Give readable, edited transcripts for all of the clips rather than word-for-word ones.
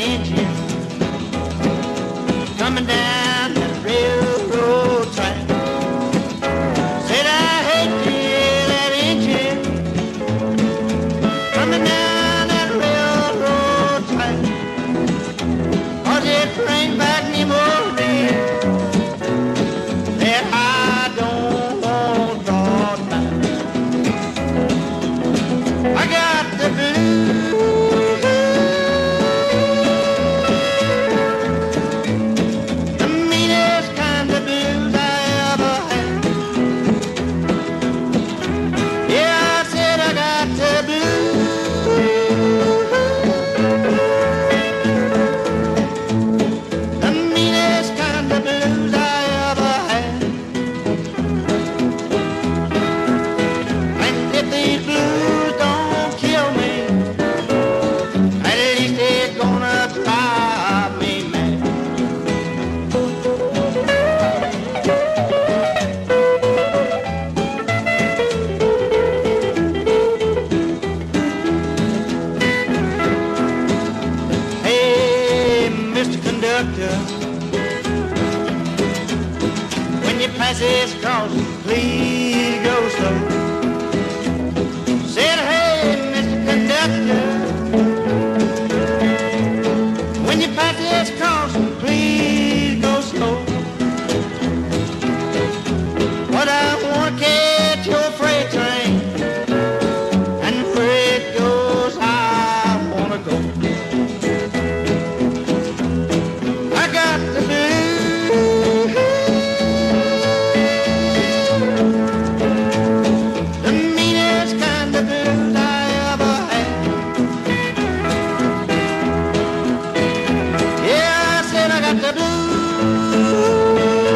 engine coming down that railroad track. Said I hate to hear that engine coming down that railroad track, 'cause it brings back memories that I don't want brought back. I got the blues, the meanest kind of blues I ever had. Yeah, I said I got the blues, the meanest kind of blues I ever had. And if these blues don't kill me, at least they're gonna drive me mad. Hey, Mr. Conductor, when you pass this crossing, please go slow. Said, hey, Mr. Conductor, when you pass this crossing, please go slow. But I want to catch your freight train, and where it goes, I want to go. I got the blues, the meanest kind of blues I ever had. Yeah, I said I got the blues,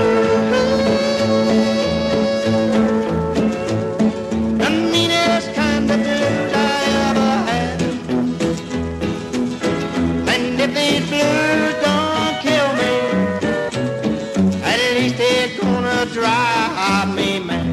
the meanest kind of blues I ever had. And if these blues don't kill me, at least they're gonna drive me mad.